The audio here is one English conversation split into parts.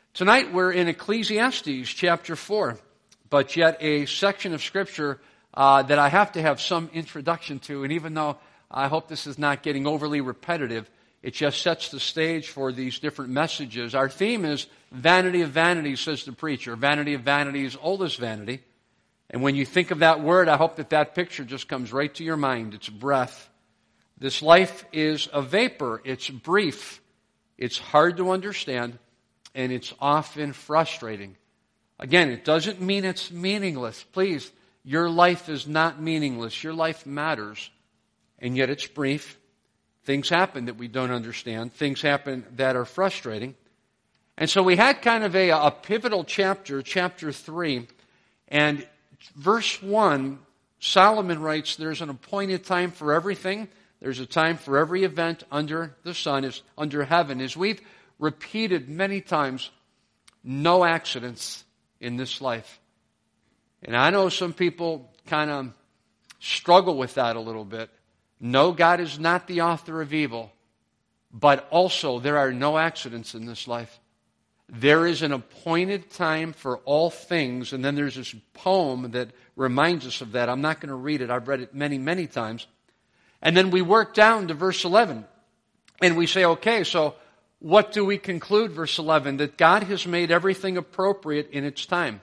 Tonight we're in Ecclesiastes chapter 4, but yet a section of Scripture that I have to have some introduction to, and even though I hope this is not getting overly repetitive, it just sets the stage for these different messages. Our theme is vanity of vanities, says the preacher. Vanity of vanities, oldest vanity. And when you think of that word, I hope that picture just comes right to your mind. It's breath. This life is a vapor. It's brief. It's hard to understand. And it's often frustrating. Again, it doesn't mean it's meaningless. Please, your life is not meaningless. Your life matters. And yet it's brief. Things happen that we don't understand. Things happen that are frustrating. And so we had kind of a pivotal chapter, chapter 3. And verse 1, Solomon writes, there's an appointed time for everything. There's a time for every event under the sun, under heaven. As we've repeated many times, no accidents in this life. And I know some people kind of struggle with that a little bit. No, God is not the author of evil, but also there are no accidents in this life. There is an appointed time for all things, and then there's this poem that reminds us of that. I'm not going to read it. I've read it many, many times. And then we work down to verse 11, and we say, okay, so what do we conclude, verse 11? That God has made everything appropriate in its time.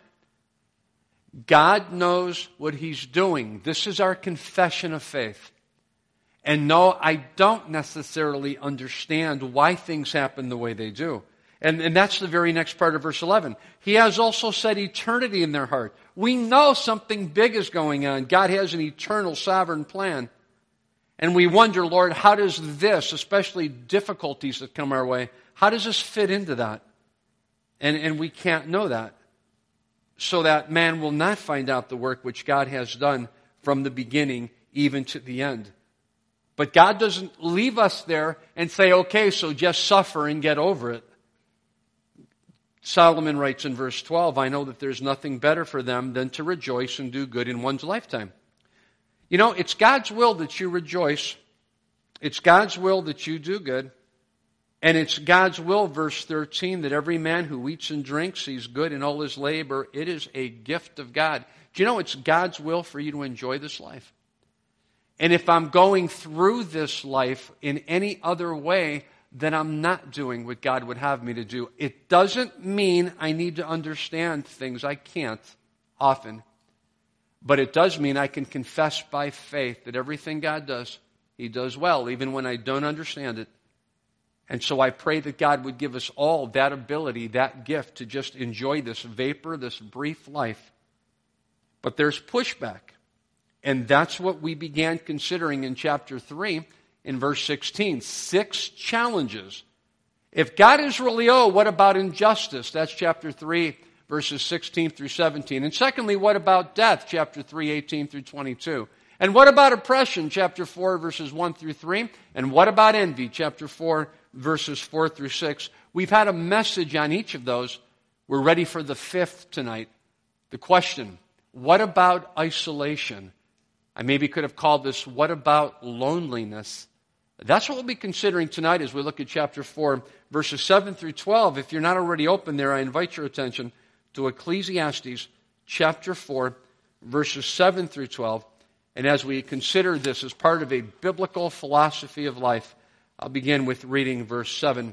God knows what He's doing. This is our confession of faith. And no, I don't necessarily understand why things happen the way they do. And that's the very next part of verse 11. He has also set eternity in their heart. We know something big is going on. God has an eternal sovereign plan. And we wonder, Lord, how does this, especially difficulties that come our way, how does this fit into that? And we can't know that. So that man will not find out the work which God has done from the beginning even to the end. But God doesn't leave us there and say, okay, so just suffer and get over it. Solomon writes in verse 12, I know that there's nothing better for them than to rejoice and do good in one's lifetime. You know, it's God's will that you rejoice. It's God's will that you do good. And it's God's will, verse 13, that every man who eats and drinks sees good in all his labor. It is a gift of God. Do you know it's God's will for you to enjoy this life? And if I'm going through this life in any other way, then I'm not doing what God would have me to do. It doesn't mean I need to understand things. I can't often. But it does mean I can confess by faith that everything God does, He does well, even when I don't understand it. And so I pray that God would give us all that ability, that gift to just enjoy this vapor, this brief life. But there's pushback. And that's what we began considering in chapter 3 in verse 16. 6 challenges. If God is really, what about injustice? That's chapter 3, verses 16 through 17. And secondly, what about death? Chapter 3, 18 through 22. And what about oppression? Chapter 4, verses 1 through 3. And what about envy? Chapter 4, verses 4 through 6. We've had a message on each of those. We're ready for the 5th tonight. The question, what about isolation? I maybe could have called this, what about loneliness? That's what we'll be considering tonight as we look at chapter 4, verses 7 through 12. If you're not already open there, I invite your attention to Ecclesiastes chapter 4, verses 7 through 12. And as we consider this as part of a biblical philosophy of life, I'll begin with reading verse 7.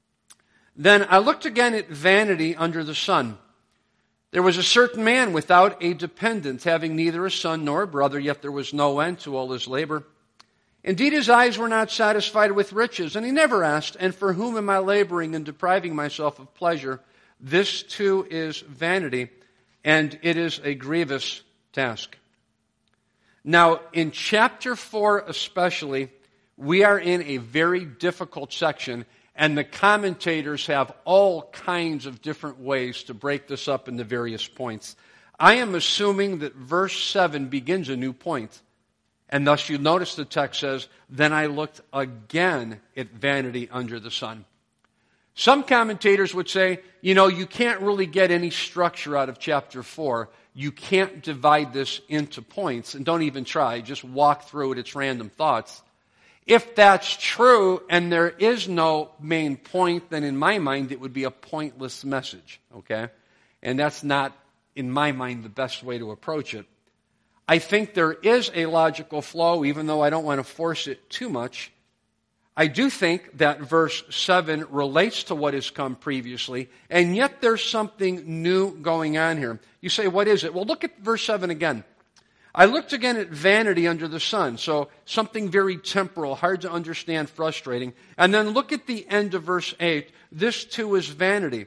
Then I looked again at vanity under the sun. There was a certain man without a dependent, having neither a son nor a brother, yet there was no end to all his labor. Indeed, his eyes were not satisfied with riches, and he never asked, and for whom am I laboring and depriving myself of pleasure? This too is vanity, and it is a grievous task. Now, in chapter 4 especially, we are in a very difficult section, and the commentators have all kinds of different ways to break this up into various points. I am assuming that verse 7 begins a new point. And thus you notice the text says, then I looked again at vanity under the sun. Some commentators would say, you can't really get any structure out of chapter 4. You can't divide this into points, and don't even try. Just walk through it. It's random thoughts. If that's true and there is no main point, then in my mind it would be a pointless message, okay? And that's not, in my mind, the best way to approach it. I think there is a logical flow, even though I don't want to force it too much. I do think that verse 7 relates to what has come previously, and yet there's something new going on here. You say, what is it? Well, look at verse 7 again. I looked again at vanity under the sun, so something very temporal, hard to understand, frustrating. And then look at the end of verse 8. This too is vanity.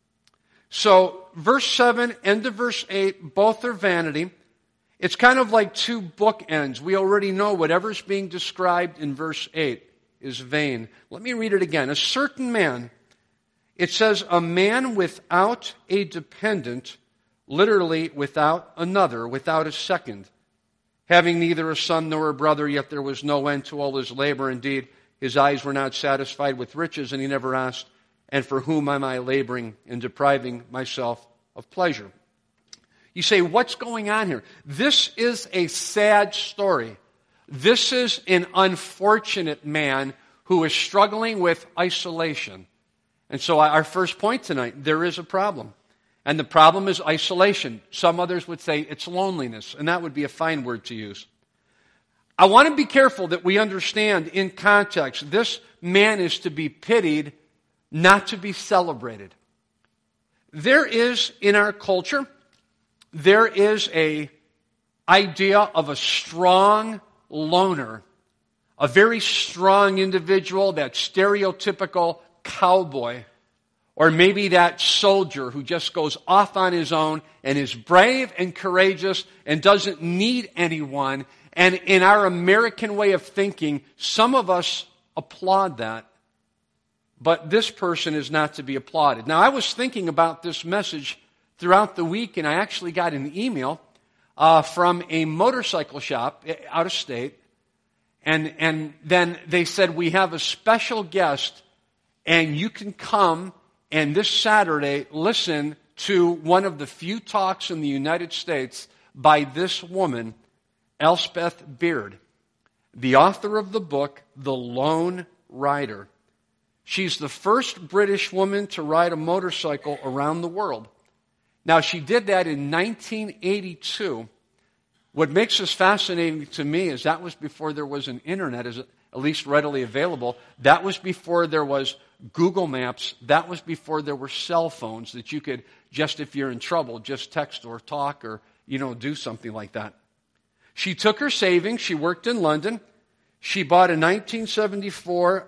So verse 7, end of verse 8, both are vanity. It's kind of like two bookends. We already know whatever's being described in verse 8 is vain. Let me read it again. A certain man, it says, a man without a dependent, literally without another, without a second, having neither a son nor a brother, yet there was no end to all his labor. Indeed, his eyes were not satisfied with riches, and he never asked, and for whom am I laboring and depriving myself of pleasure? You say, what's going on here? This is a sad story. This is an unfortunate man who is struggling with isolation. And so our first point tonight, there is a problem. And the problem is isolation. Some others would say it's loneliness, and that would be a fine word to use. I want to be careful that we understand in context, this man is to be pitied, not to be celebrated. There is, in our culture, there is an idea of a strong loner, a very strong individual, that stereotypical cowboy, or maybe that soldier who just goes off on his own and is brave and courageous and doesn't need anyone. And in our American way of thinking, some of us applaud that. But this person is not to be applauded. Now, I was thinking about this message throughout the week, and I actually got an email from a motorcycle shop out of state. And then they said, we have a special guest, and you can come and this Saturday listen to one of the few talks in the United States by this woman, Elspeth Beard, the author of the book, The Lone Rider. She's the first British woman to ride a motorcycle around the world. Now, she did that in 1982. What makes this fascinating to me is that was before there was an internet, at least readily available. That was before there was Google Maps. That was before there were cell phones that you could, just if you're in trouble, just text or talk or, do something like that. She took her savings. She worked in London. She bought a 1974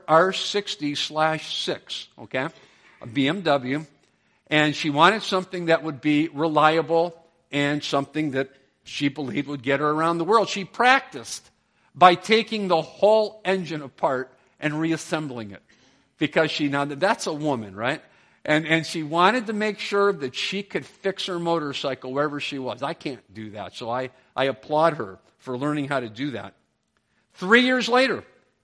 R60/6, okay, a BMW. And she wanted something that would be reliable and something that she believed would get her around the world. She practiced by taking the whole engine apart and reassembling it. Because that's a woman, right? And she wanted to make sure that she could fix her motorcycle wherever she was. I can't do that, so I applaud her for learning how to do that. 3 years later,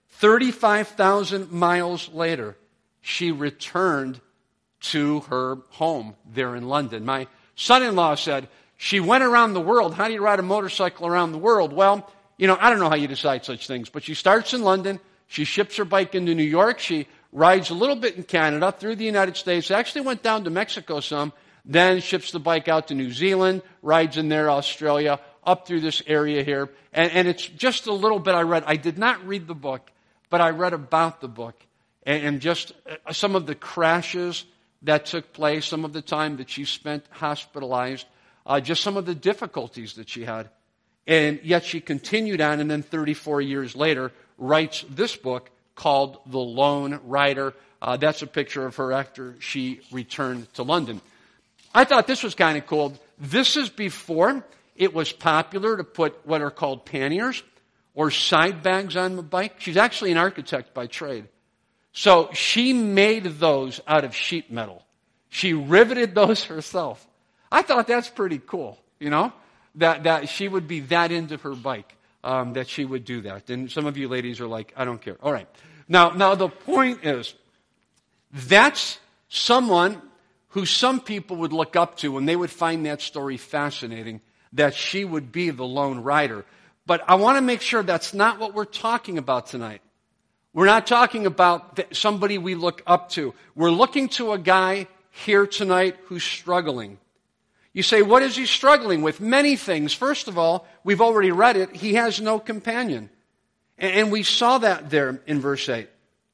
35,000 miles later, she returned to her home there in London. My son-in-law said, she went around the world. How do you ride a motorcycle around the world? Well, I don't know how you decide such things, but she starts in London. She ships her bike into New York. She rides a little bit in Canada, through the United States, actually went down to Mexico some, then ships the bike out to New Zealand, rides in there, Australia, up through this area here. And it's just a little bit I read. I did not read the book, but I read about the book and just some of the crashes that took place, some of the time that she spent hospitalized, just some of the difficulties that she had. And yet she continued on, and then 34 years later writes this book called The Lone Rider. That's a picture of her after she returned to London. I thought this was kind of cool. This is before it was popular to put what are called panniers or side bags on the bike. She's actually an architect by trade. So she made those out of sheet metal. She riveted those herself. I thought that's pretty cool, that she would be that into her bike. That she would do that. And some of you ladies are like, I don't care. All right. Now the point is, that's someone who some people would look up to and they would find that story fascinating, that she would be the lone rider. But I want to make sure that's not what we're talking about tonight. We're not talking about somebody we look up to. We're looking to a guy here tonight who's struggling. You say, what is he struggling with? Many things. First of all, we've already read it. He has no companion. And we saw that there in verse 8.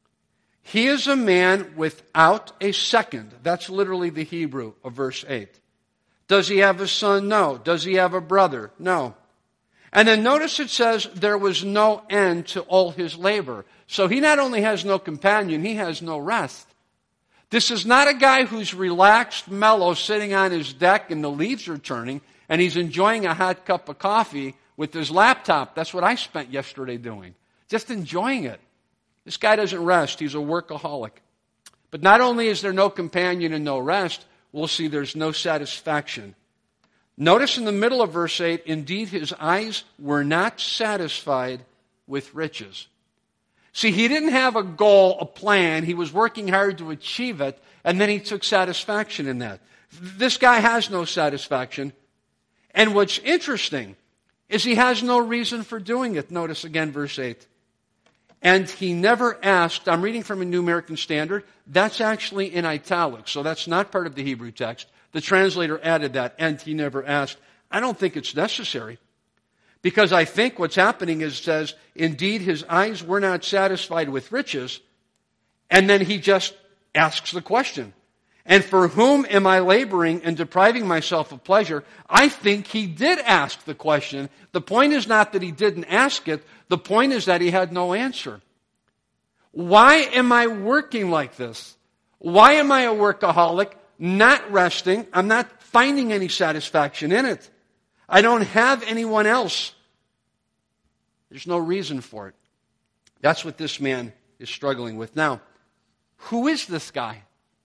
He is a man without a second. That's literally the Hebrew of verse 8. Does he have a son? No. Does he have a brother? No. And then notice it says there was no end to all his labor. So he not only has no companion, he has no rest. This is not a guy who's relaxed, mellow, sitting on his deck and the leaves are turning and he's enjoying a hot cup of coffee with his laptop. That's what I spent yesterday doing. Just enjoying it. This guy doesn't rest. He's a workaholic. But not only is there no companion and no rest, we'll see there's no satisfaction. Notice in the middle of verse 8, indeed his eyes were not satisfied with riches. See, he didn't have a goal, a plan. He was working hard to achieve it, and then he took satisfaction in that. This guy has no satisfaction. And what's interesting is he has no reason for doing it. Notice again verse 8. And he never asked, I'm reading from a New American Standard, that's actually in italics, so that's not part of the Hebrew text. The translator added that, and he never asked. I don't think it's necessary. Because I think what's happening is it says, indeed his eyes were not satisfied with riches, and then he just asks the question. And for whom am I laboring and depriving myself of pleasure? I think he did ask the question. The point is not that he didn't ask it. The point is that he had no answer. Why am I working like this? Why am I a workaholic, not resting? I'm not finding any satisfaction in it. I don't have anyone else. There's no reason for it. That's what this man is struggling with. Now, who is this guy?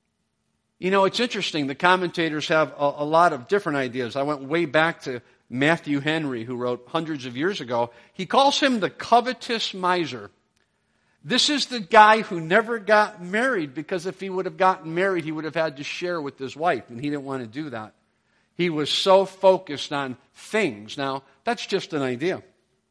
You know, it's interesting. The commentators have a lot of different ideas. I went way back to Matthew Henry, who wrote hundreds of years ago. He calls him the covetous miser. This is the guy who never got married, because if he would have gotten married, he would have had to share with his wife, and he didn't want to do that. He was so focused on things. Now, that's just an idea.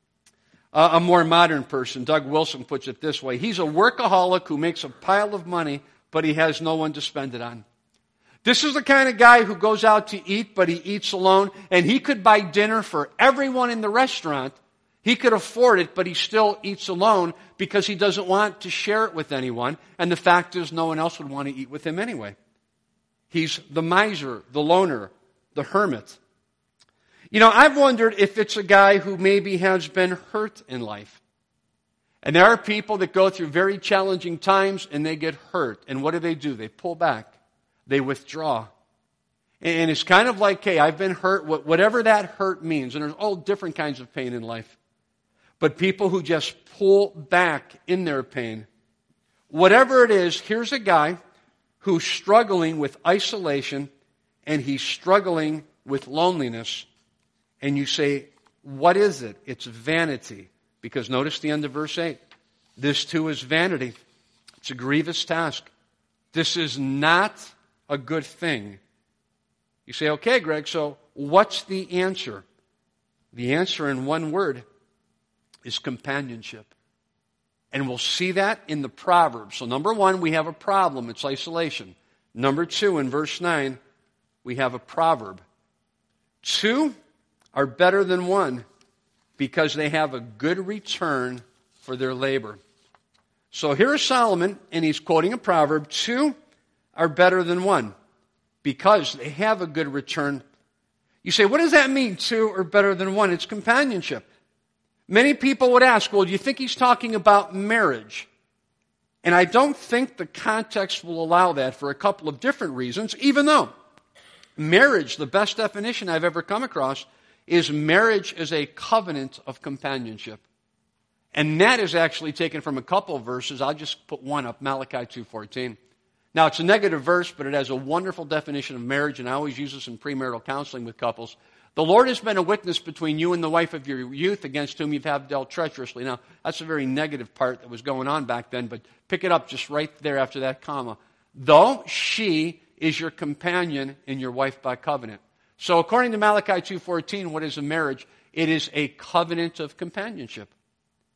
A more modern person, Doug Wilson, puts it this way. He's a workaholic who makes a pile of money, but he has no one to spend it on. This is the kind of guy who goes out to eat, but he eats alone, and he could buy dinner for everyone in the restaurant. He could afford it, but he still eats alone because he doesn't want to share it with anyone, and the fact is no one else would want to eat with him anyway. He's the miser, the loner, the hermit. You know, I've wondered if it's a guy who maybe has been hurt in life. And there are people that go through very challenging times and they get hurt. And what do? They pull back. They withdraw. And it's kind of like, hey, I've been hurt, whatever that hurt means. And there's all different kinds of pain in life. But people who just pull back in their pain, whatever it is, here's a guy who's struggling with isolation, and he's struggling with loneliness. And you say, what is it? It's vanity. Because notice the end of verse 8. This too is vanity. It's a grievous task. This is not a good thing. You say, okay, Greg, so what's the answer? The answer in one word is companionship. And we'll see that in the Proverbs. So number one, we have a problem. It's isolation. Number two, in verse 9, we have a proverb. Two are better than one because they have a good return for their labor. So here's Solomon, and he's quoting a proverb. Two are better than one because they have a good return. You say, what does that mean, two are better than one? It's companionship. Many people would ask, well, do you think he's talking about marriage? And I don't think the context will allow that for a couple of different reasons, even though marriage, the best definition I've ever come across, is marriage as a covenant of companionship. And that is actually taken from a couple of verses. I'll just put one up, Malachi 2:14. Now, it's a negative verse, but it has a wonderful definition of marriage, and I always use this in premarital counseling with couples. The Lord has been a witness between you and the wife of your youth against whom you have dealt treacherously. Now, that's a very negative part that was going on back then, but pick it up just right there after that comma. Though she is your companion and your wife by covenant. So according to Malachi 2:14, what is a marriage? It is a covenant of companionship.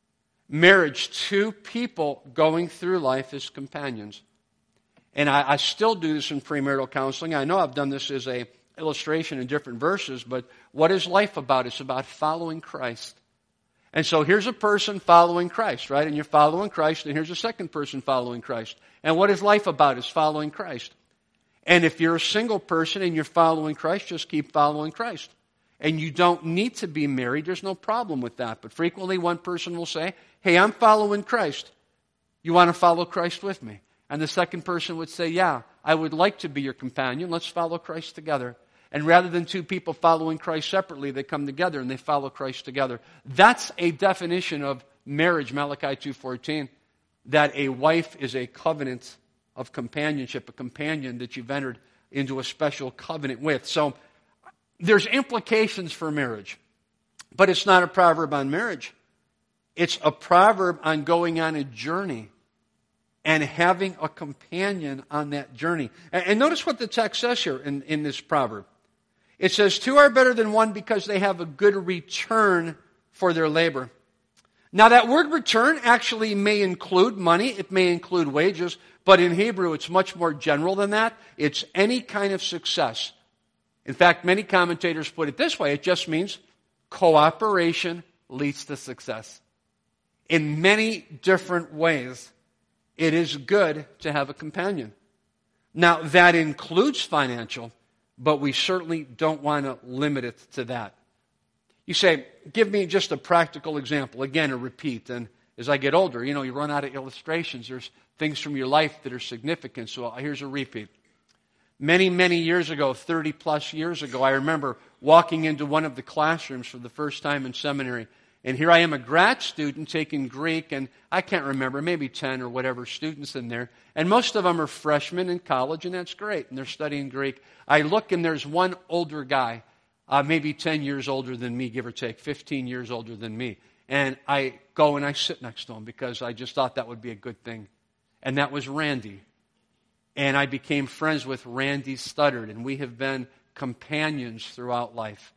Marriage, two people going through life as companions. And I still do this in premarital counseling. I know I've done this as an illustration in different verses, but what is life about? It's about following Christ. And so here's a person following Christ, right? And you're following Christ, and here's a second person following Christ. And what is life about? It's following Christ. And if you're a single person and you're following Christ, just keep following Christ. And you don't need to be married. There's no problem with that. But frequently one person will say, hey, I'm following Christ. You want to follow Christ with me? And the second person would say, yeah, I would like to be your companion. Let's follow Christ together. And rather than two people following Christ separately, they come together and they follow Christ together. That's a definition of marriage, Malachi 2:14, that a wife is a covenant of companionship, a companion that you've entered into a special covenant with. So there's implications for marriage, but it's not a proverb on marriage. It's a proverb on going on a journey and having a companion on that journey. And notice what the text says here in this proverb. It says, two are better than one because they have a good return for their labor. Now that word return actually may include money, it may include wages, but in Hebrew it's much more general than that. It's any kind of success. In fact, many commentators put it this way, it just means cooperation leads to success. In many different ways, it is good to have a companion. Now, that includes financial, but we certainly don't want to limit it to that. You say, give me just a practical example. Again, a repeat. And as I get older, you run out of illustrations. There's things from your life that are significant. So here's a repeat. Many, many years ago, 30 plus years ago, I remember walking into one of the classrooms for the first time in seminary. And here I am, a grad student taking Greek, and I can't remember, maybe 10 or whatever students in there. And most of them are freshmen in college, and that's great, and they're studying Greek. I look, and there's one older guy, maybe 10 years older than me, give or take, 15 years older than me. And I go and I sit next to him because I just thought that would be a good thing. And that was Randy. And I became friends with Randy Studdard, and we have been companions throughout life.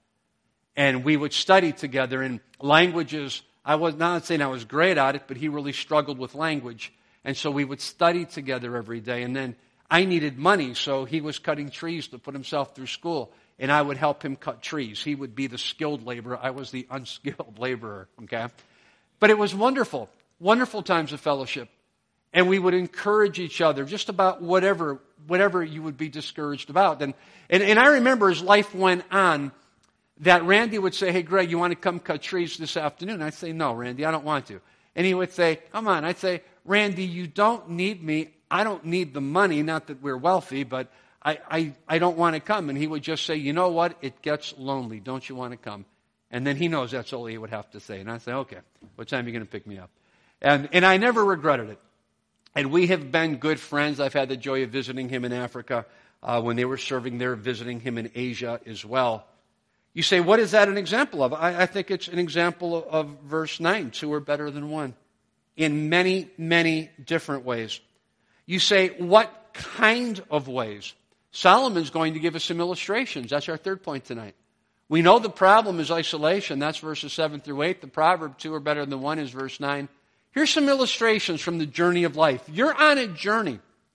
And we would study together in languages. I was not saying I was great at it, but he really struggled with language. And so we would study together every day. And then I needed money, so he was cutting trees to put himself through school. And I would help him cut trees. He would be the skilled laborer. I was the unskilled laborer, okay? But it was wonderful, wonderful times of fellowship. And we would encourage each other just about whatever you would be discouraged about. And I remember as life went on, that Randy would say, hey, Greg, you want to come cut trees this afternoon? I'd say, no, Randy, I don't want to. And he would say, come on. I'd say, Randy, you don't need me. I don't need the money. Not that we're wealthy, but I don't want to come. And he would just say, you know what? It gets lonely. Don't you want to come? And then he knows that's all he would have to say. And I'd say, okay, what time are you going to pick me up? And I never regretted it. And we have been good friends. I've had the joy of visiting him in Africa when they were serving there, visiting him in Asia as well. You say, what is that an example of? I think it's an example of verse 9. Two are better than one. In many, many different ways. You say, what kind of ways? Solomon's going to give us some illustrations. That's our third point tonight. We know the problem is isolation. That's verses 7 through 8. The proverb, two are better than one, is verse 9. Here's some illustrations from the journey of life. You're on a journey.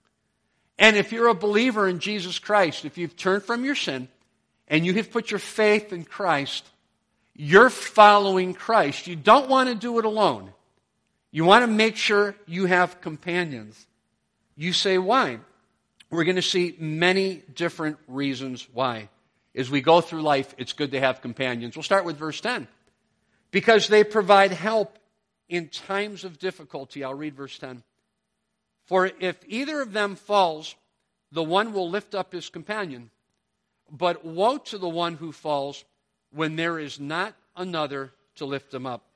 And if you're a believer in Jesus Christ, if you've turned from your sin, and you have put your faith in Christ, you're following Christ. You don't want to do it alone. You want to make sure you have companions. You say, why? We're going to see many different reasons why. As we go through life, it's good to have companions. We'll start with verse 10. Because they provide help in times of difficulty. I'll read verse 10. For if either of them falls, the one will lift up his companion. But woe to the one who falls when there is not another to lift him up.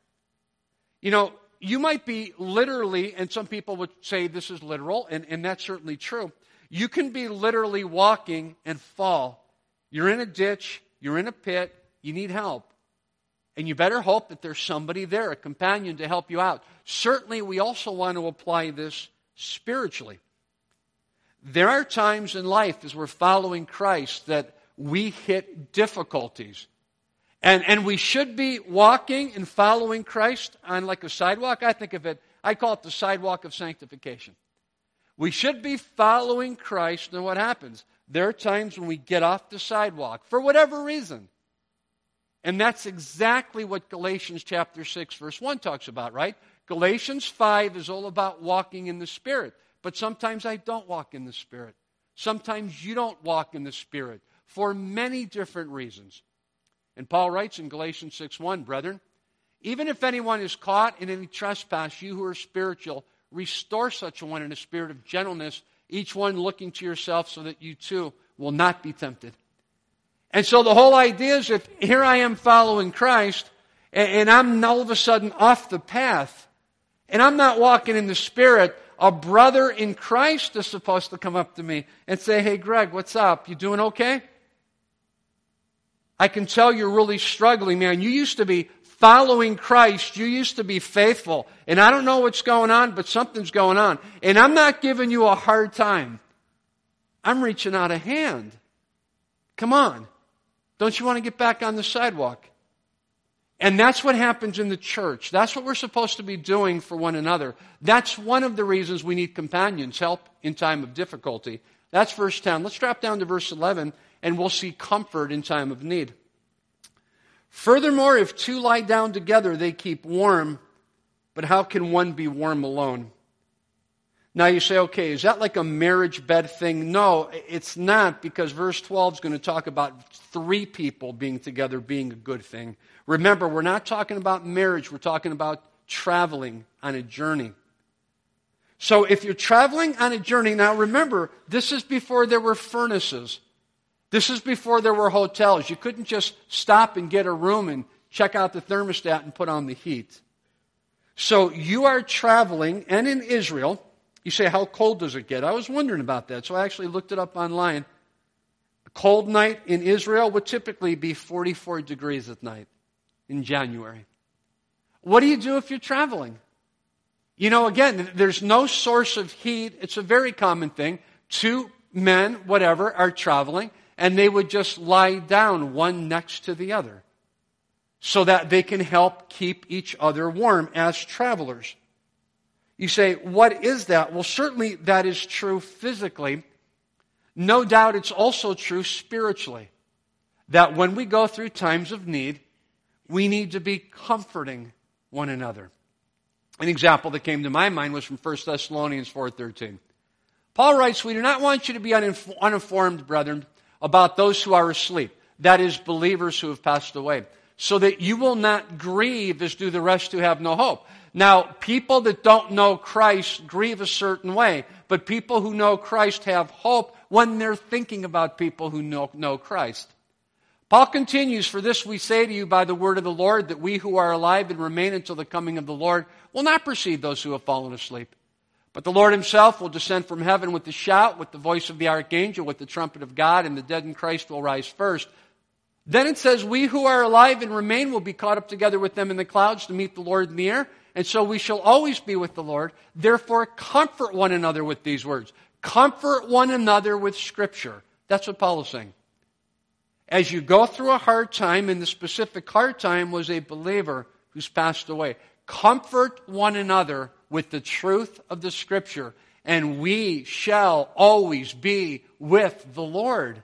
You might be literally, and some people would say this is literal, and that's certainly true. You can be literally walking and fall. You're in a ditch, you're in a pit, you need help. And you better hope that there's somebody there, a companion to help you out. Certainly, we also want to apply this spiritually. There are times in life as we're following Christ that we hit difficulties. And we should be walking and following Christ on like a sidewalk. I call it the sidewalk of sanctification. We should be following Christ, and what happens? There are times when we get off the sidewalk, for whatever reason. And that's exactly what Galatians chapter 6, verse 1 talks about, right? Galatians 5 is all about walking in the Spirit. But sometimes I don't walk in the Spirit. Sometimes you don't walk in the Spirit for many different reasons. And Paul writes in Galatians 6:1, brethren, even if anyone is caught in any trespass, you who are spiritual, restore such a one in a spirit of gentleness, each one looking to yourself so that you too will not be tempted. And so the whole idea is if here I am following Christ, and I'm all of a sudden off the path, and I'm not walking in the Spirit, a brother in Christ is supposed to come up to me and say, hey, Greg, what's up? You doing okay? I can tell you're really struggling, man. You used to be following Christ. You used to be faithful. And I don't know what's going on, but something's going on. And I'm not giving you a hard time. I'm reaching out a hand. Come on. Don't you want to get back on the sidewalk? And that's what happens in the church. That's what we're supposed to be doing for one another. That's one of the reasons we need companions, help in time of difficulty. That's verse 10. Let's drop down to verse 11, and we'll see comfort in time of need. Furthermore, if two lie down together, they keep warm, but how can one be warm alone? Now you say, okay, is that like a marriage bed thing? No, it's not, because verse 12 is going to talk about three people being together being a good thing. Remember, we're not talking about marriage. We're talking about traveling on a journey. So if you're traveling on a journey, now remember, this is before there were furnaces. This is before there were hotels. You couldn't just stop and get a room and check out the thermostat and put on the heat. So you are traveling, and in Israel, you say, how cold does it get? I was wondering about that, so I actually looked it up online. A cold night in Israel would typically be 44 degrees at night in January. What do you do if you're traveling? You know, again, there's no source of heat. It's a very common thing. Two men, whatever, are traveling, and they would just lie down one next to the other so that they can help keep each other warm as travelers. You say, what is that? Well, certainly that is true physically. No doubt it's also true spiritually. That when we go through times of need, we need to be comforting one another. An example that came to my mind was from 1 Thessalonians 4:13. Paul writes, we do not want you to be uninformed, brethren, about those who are asleep. That is, believers who have passed away. So that you will not grieve as do the rest who have no hope. Now, people that don't know Christ grieve a certain way, but people who know Christ have hope when they're thinking about people who know Christ. Paul continues, for this we say to you by the word of the Lord, that we who are alive and remain until the coming of the Lord will not precede those who have fallen asleep. But the Lord himself will descend from heaven with a shout, with the voice of the archangel, with the trumpet of God, and the dead in Christ will rise first. Then it says, we who are alive and remain will be caught up together with them in the clouds to meet the Lord in the air, and so we shall always be with the Lord. Therefore, comfort one another with these words. Comfort one another with Scripture. That's what Paul is saying. As you go through a hard time, and the specific hard time was a believer who's passed away, comfort one another with the truth of the Scripture, and we shall always be with the Lord.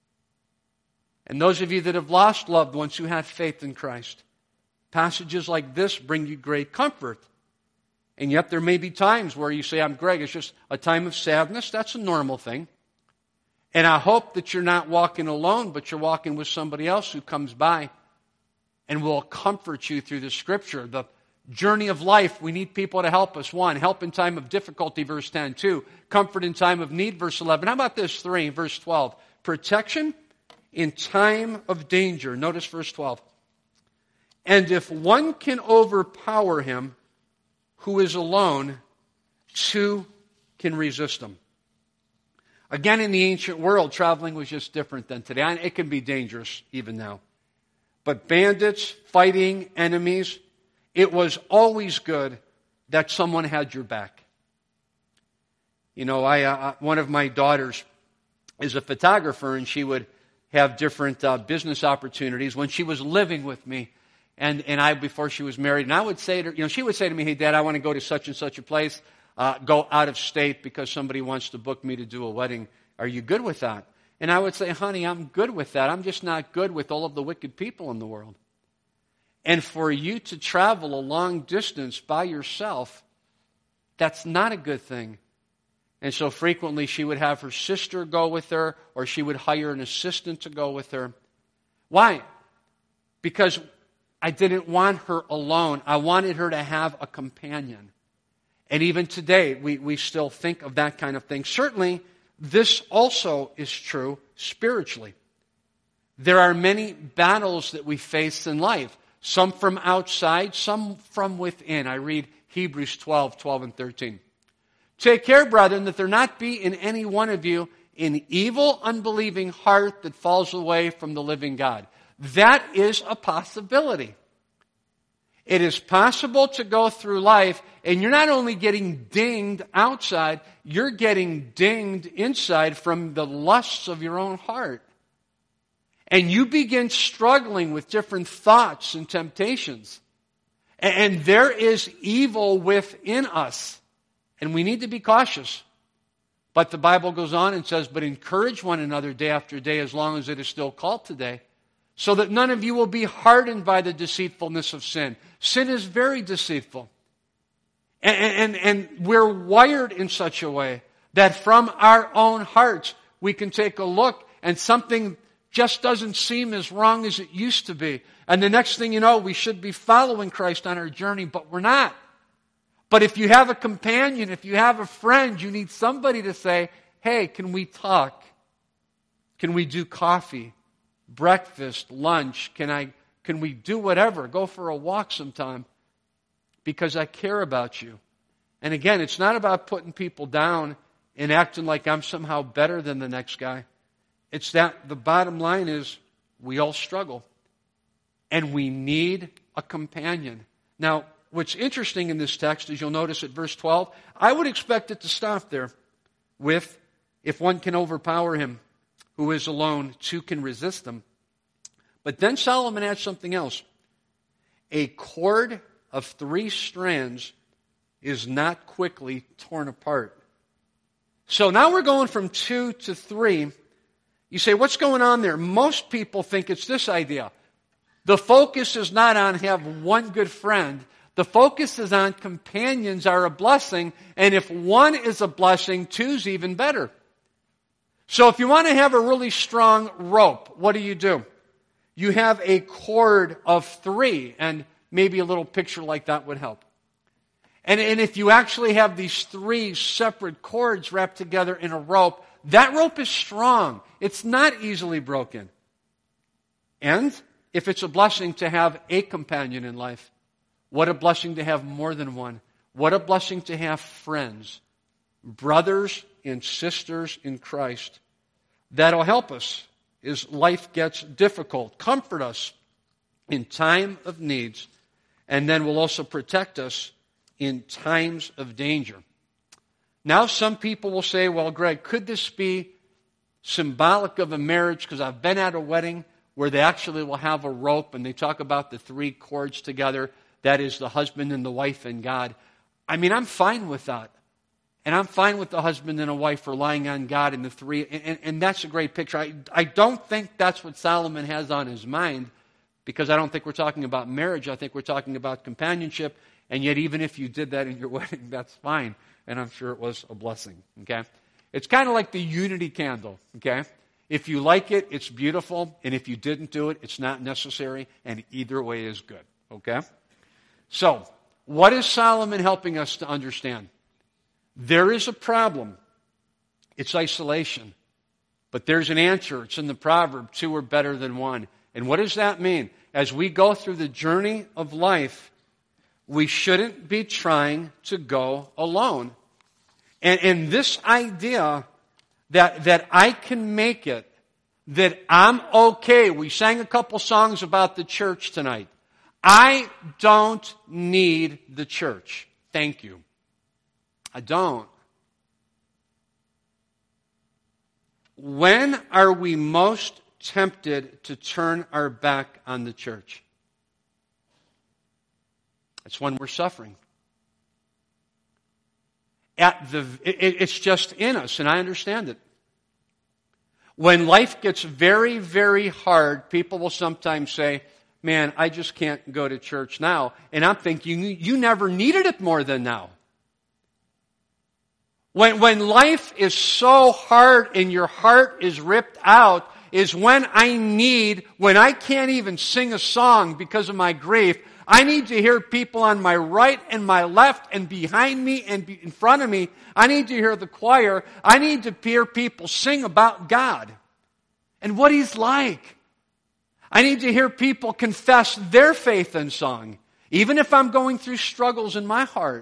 And those of you that have lost loved ones who have faith in Christ, passages like this bring you great comfort. And yet there may be times where you say, I'm Greg, it's just a time of sadness. That's a normal thing. And I hope that you're not walking alone, but you're walking with somebody else who comes by and will comfort you through the Scripture. The journey of life, we need people to help us. 1, help in time of difficulty, verse 10. 2, comfort in time of need, verse 11. How about this? 3, verse 12. Protection in time of danger. Notice verse 12. And if one can overpower him who is alone, two can resist him. Again, in the ancient world, traveling was just different than today. And it can be dangerous even now. But bandits, fighting enemies, it was always good that someone had your back. You know, one of my daughters is a photographer, and she would have different business opportunities when she was living with me. And I, before she was married, and I would say to her, she would say to me, hey, Dad, I want to go to such and such a place, go out of state because somebody wants to book me to do a wedding. Are you good with that? And I would say, honey, I'm good with that. I'm just not good with all of the wicked people in the world. And for you to travel a long distance by yourself, that's not a good thing. And so frequently she would have her sister go with her, or she would hire an assistant to go with her. Why? Because I didn't want her alone. I wanted her to have a companion. And even today, we still think of that kind of thing. Certainly, this also is true spiritually. There are many battles that we face in life. Some from outside, some from within. I read Hebrews 12 and 13. Take care, brethren, that there not be in any one of you an evil, unbelieving heart that falls away from the living God. That is a possibility. It is possible to go through life, and you're not only getting dinged outside, you're getting dinged inside from the lusts of your own heart. And you begin struggling with different thoughts and temptations. And there is evil within us. And we need to be cautious. But the Bible goes on and says, but encourage one another day after day as long as it is still called today, so that none of you will be hardened by the deceitfulness of sin. Sin is very deceitful. And we're wired in such a way that from our own hearts we can take a look and something just doesn't seem as wrong as it used to be. And the next thing you know, we should be following Christ on our journey, but we're not. But if you have a companion, if you have a friend, you need somebody to say, hey, can we talk? Can we do coffee, breakfast, lunch? Can we do whatever? Go for a walk sometime because I care about you. And again, it's not about putting people down and acting like I'm somehow better than the next guy. It's that the bottom line is we all struggle and we need a companion. Now, what's interesting in this text is you'll notice at verse 12, I would expect it to stop there with, if one can overpower him who is alone, two can resist him. But then Solomon adds something else. A cord of 3 strands is not quickly torn apart. So now we're going from 2 to 3. You say, what's going on there? Most people think it's this idea. The focus is not on have one good friend. The focus is on companions are a blessing, and if one is a blessing, 2's even better. So if you want to have a really strong rope, what do? You have a cord of 3, and maybe a little picture like that would help. And if you actually have these 3 separate cords wrapped together in a rope, that rope is strong. It's not easily broken. And if it's a blessing to have a companion in life, what a blessing to have more than one. What a blessing to have friends, brothers and sisters in Christ. That'll help us as life gets difficult. Comfort us in time of needs, and then will also protect us in times of danger. Now some people will say, well, Greg, could this be symbolic of a marriage? Because I've been at a wedding where they actually will have a rope and they talk about the 3 cords together. That is the husband and the wife and God. I mean, I'm fine with that. And I'm fine with the husband and a wife relying on God in the 3. And that's a great picture. I don't think that's what Solomon has on his mind, because I don't think we're talking about marriage. I think we're talking about companionship. And yet even if you did that in your wedding, that's fine. And I'm sure it was a blessing. Okay? It's kind of like the unity candle. Okay? If you like it, it's beautiful. And if you didn't do it, it's not necessary. And either way is good. Okay? So, what is Solomon helping us to understand? There is a problem. It's isolation. But there's an answer. It's in the proverb, 2 are better than 1. And what does that mean? As we go through the journey of life, we shouldn't be trying to go alone. And this idea that I can make it, that I'm okay. We sang a couple songs about the church tonight. I don't need the church. Thank you. I don't. When are we most tempted to turn our back on the church. It's when we're suffering. It's just in us, and I understand it. When life gets very, very hard, people will sometimes say, man, I just can't go to church now. And I'm thinking, you never needed it more than now. When life is so hard and your heart is ripped out, is when I can't even sing a song because of my grief. I need to hear people on my right and my left and behind me and in front of me. I need to hear the choir. I need to hear people sing about God and what He's like. I need to hear people confess their faith in song, even if I'm going through struggles in my heart.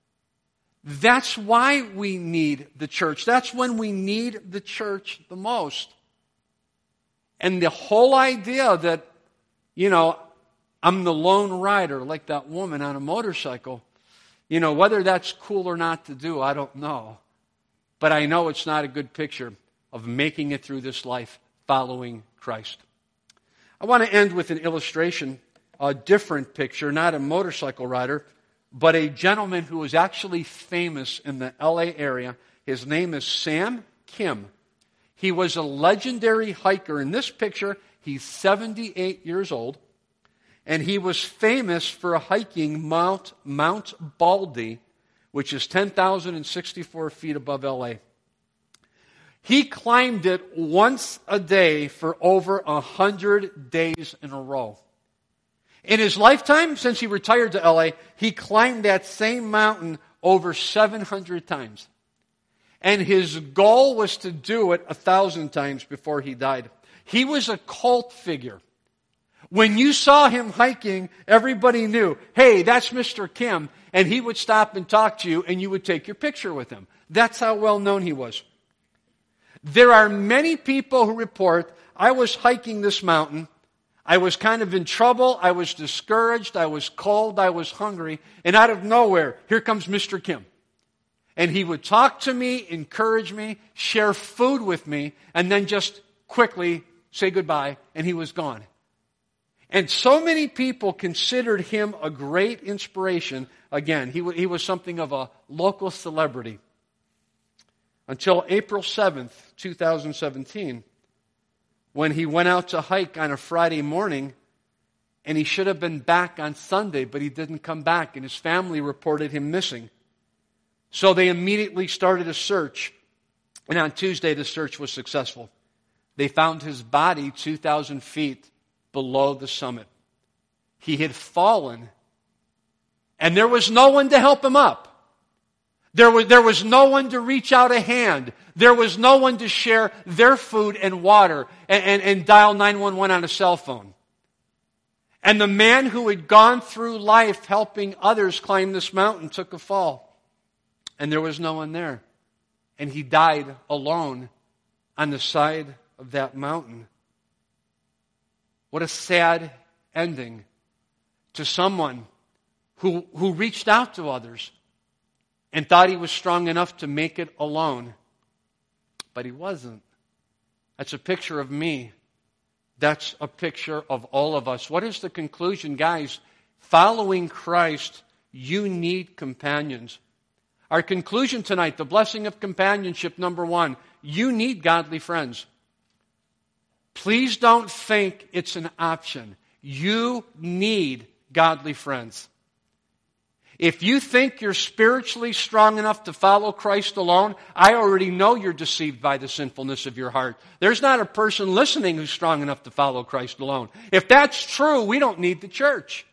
That's why we need the church. That's when we need the church the most. And the whole idea that, I'm the lone rider, like that woman on a motorcycle, whether that's cool or not to do, I don't know. But I know it's not a good picture of making it through this life following Christ. I want to end with an illustration, a different picture, not a motorcycle rider, but a gentleman who was actually famous in the LA area. His name is Sam Kim. He was a legendary hiker. In this picture, he's 78 years old. And he was famous for hiking Mount Baldy, which is 10,064 feet above LA. He climbed it once a day for over 100 days in a row. In his lifetime, since he retired to LA, he climbed that same mountain over 700 times. And his goal was to do it 1,000 times before he died. He was a cult figure. When you saw him hiking, everybody knew, hey, that's Mr. Kim, and he would stop and talk to you, and you would take your picture with him. That's how well known he was. There are many people who report, I was hiking this mountain, I was kind of in trouble, I was discouraged, I was cold, I was hungry, and out of nowhere, here comes Mr. Kim. And he would talk to me, encourage me, share food with me, and then just quickly say goodbye, and he was gone. And so many people considered him a great inspiration. Again, he was something of a local celebrity. Until April 7th, 2017, when he went out to hike on a Friday morning, and he should have been back on Sunday, but he didn't come back, and his family reported him missing. So they immediately started a search, and on Tuesday the search was successful. They found his body 2,000 feet below the summit. He had fallen, and there was no one to help him up. There was no one to reach out a hand. There was no one to share their food and water and dial 911 on a cell phone. And the man who had gone through life helping others climb this mountain took a fall. And there was no one there. And he died alone on the side of that mountain. What a sad ending to someone who reached out to others and thought he was strong enough to make it alone. But he wasn't. That's a picture of me. That's a picture of all of us. What is the conclusion, guys? Following Christ, you need companions. Our conclusion tonight, the blessing of companionship, number one, you need godly friends. Please don't think it's an option. You need godly friends. If you think you're spiritually strong enough to follow Christ alone, I already know you're deceived by the sinfulness of your heart. There's not a person listening who's strong enough to follow Christ alone. If that's true, we don't need the church.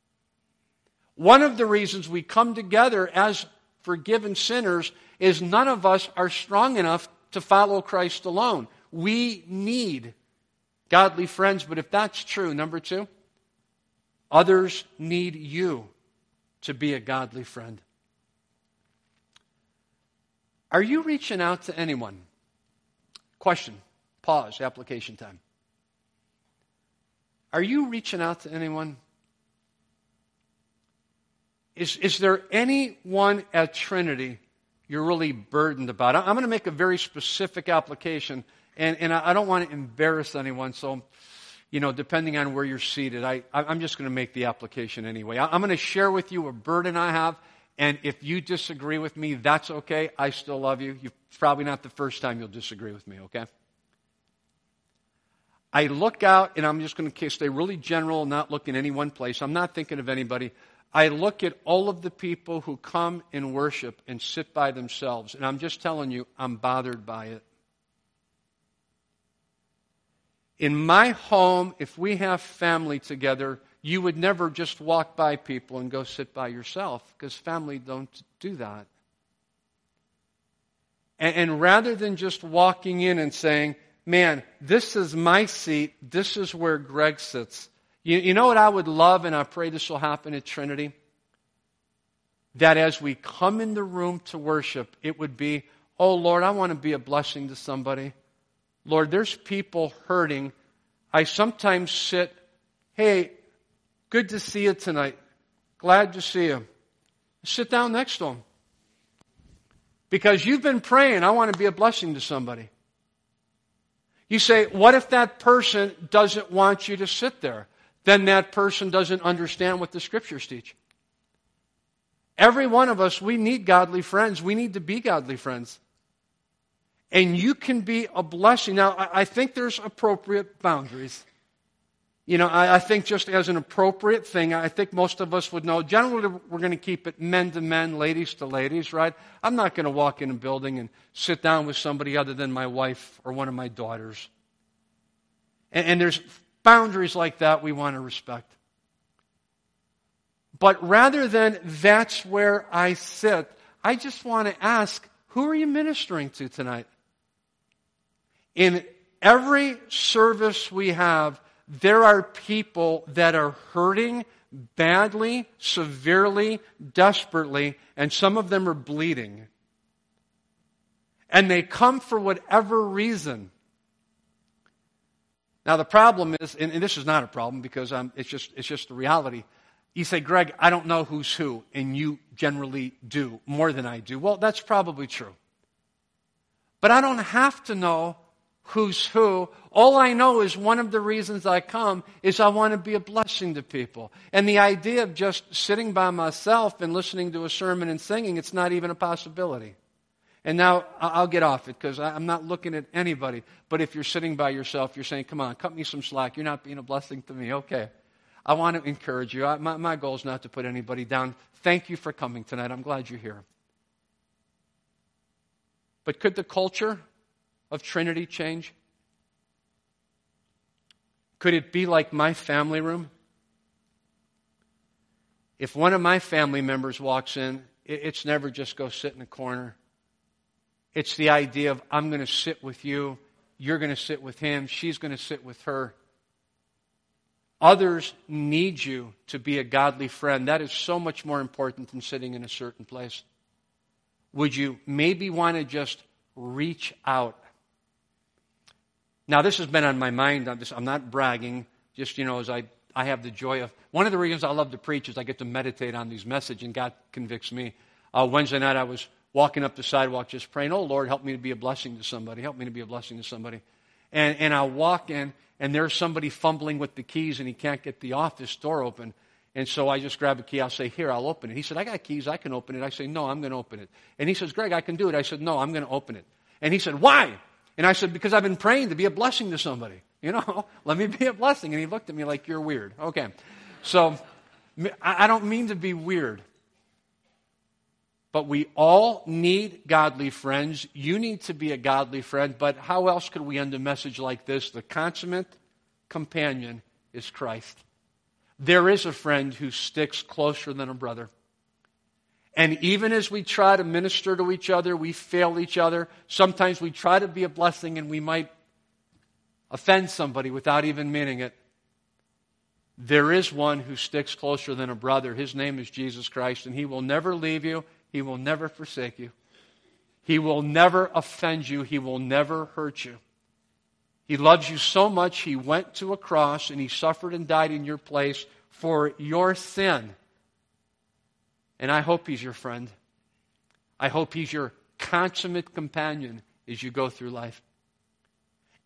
One of the reasons we come together as forgiven sinners is none of us are strong enough to follow Christ alone. We need godly friends, but if that's true, number two, others need you to be a godly friend. Are you reaching out to anyone? Question. Pause. Application time. Are you reaching out to anyone? Is there anyone at Trinity you're really burdened about? I'm going to make a very specific application, And I don't want to embarrass anyone, so, depending on where you're seated, I'm just going to make the application anyway. I'm going to share with you a burden I have, and if you disagree with me, that's okay. I still love you. It's probably not the first time you'll disagree with me, okay? I look out, and I'm just going to stay really general, not look in any one place. I'm not thinking of anybody. I look at all of the people who come and worship and sit by themselves, and I'm just telling you, I'm bothered by it. In my home, if we have family together, you would never just walk by people and go sit by yourself, because family don't do that. And rather than just walking in and saying, man, this is my seat, this is where Greg sits. You know what I would love, and I pray this will happen at Trinity? That as we come in the room to worship, it would be, oh Lord, I want to be a blessing to somebody. Lord, there's people hurting. I sometimes sit, hey, good to see you tonight. Glad to see you. Sit down next to them. Because you've been praying, I want to be a blessing to somebody. You say, what if that person doesn't want you to sit there? Then that person doesn't understand what the Scriptures teach. Every one of us, we need godly friends. We need to be godly friends. And you can be a blessing. Now, I think there's appropriate boundaries. I think just as an appropriate thing, I think most of us would know, generally we're going to keep it men to men, ladies to ladies, right? I'm not going to walk in a building and sit down with somebody other than my wife or one of my daughters. And there's boundaries like that we want to respect. But rather than that's where I sit, I just want to ask, who are you ministering to tonight? In every service we have, there are people that are hurting badly, severely, desperately, and some of them are bleeding. And they come for whatever reason. Now the problem is, and this is not a problem because it's just the reality. You say, Greg, I don't know who's who, and you generally do, more than I do. Well, that's probably true. But I don't have to know who's who. All I know is one of the reasons I come is I want to be a blessing to people. And the idea of just sitting by myself and listening to a sermon and singing, it's not even a possibility. And now I'll get off it because I'm not looking at anybody. But if you're sitting by yourself, you're saying, come on, cut me some slack. You're not being a blessing to me. Okay. I want to encourage you. My goal is not to put anybody down. Thank you for coming tonight. I'm glad you're here. But could the culture of Trinity change? Could it be like my family room? If one of my family members walks in, it's never just go sit in a corner. It's the idea of I'm going to sit with you, you're going to sit with him, she's going to sit with her. Others need you to be a godly friend. That is so much more important than sitting in a certain place. Would you maybe want to just reach out? Now, this has been on my mind. I'm not bragging. Just, as I have the joy of... One of the reasons I love to preach is I get to meditate on these messages, and God convicts me. Wednesday night, I was walking up the sidewalk just praying, oh, Lord, help me to be a blessing to somebody. Help me to be a blessing to somebody. And I walk in, and there's somebody fumbling with the keys, and he can't get the office door open. And so I just grab a key. I'll say, here, I'll open it. He said, I got keys. I can open it. I say, no, I'm going to open it. And he says, Greg, I can do it. I said, no, I'm going to open it. And he said, why? And I said, because I've been praying to be a blessing to somebody. Let me be a blessing. And he looked at me like, you're weird. Okay. So I don't mean to be weird. But we all need godly friends. You need to be a godly friend. But how else could we end a message like this? The consummate companion is Christ. There is a friend who sticks closer than a brother. And even as we try to minister to each other, we fail each other. Sometimes we try to be a blessing and we might offend somebody without even meaning it. There is one who sticks closer than a brother. His name is Jesus Christ, and He will never leave you. He will never forsake you. He will never offend you. He will never hurt you. He loves you so much, He went to a cross and He suffered and died in your place for your sin. And I hope He's your friend. I hope He's your consummate companion as you go through life.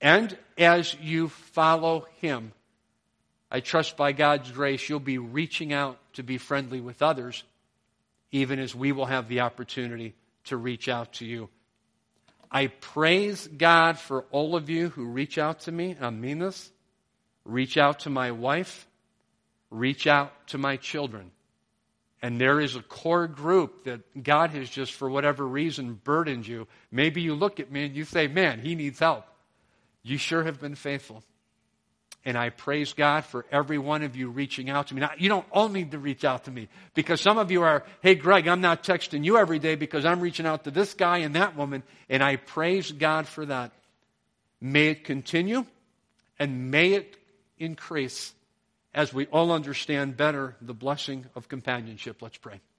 And as you follow Him, I trust by God's grace you'll be reaching out to be friendly with others, even as we will have the opportunity to reach out to you. I praise God for all of you who reach out to me. I mean this. Reach out to my wife. Reach out to my children. And there is a core group that God has just, for whatever reason, burdened you. Maybe you look at me and you say, man, he needs help. You sure have been faithful. And I praise God for every one of you reaching out to me. Now, you don't all need to reach out to me, because some of you are, hey, Greg, I'm not texting you every day because I'm reaching out to this guy and that woman, and I praise God for that. May it continue, and may it increase as we all understand better the blessing of companionship. Let's pray.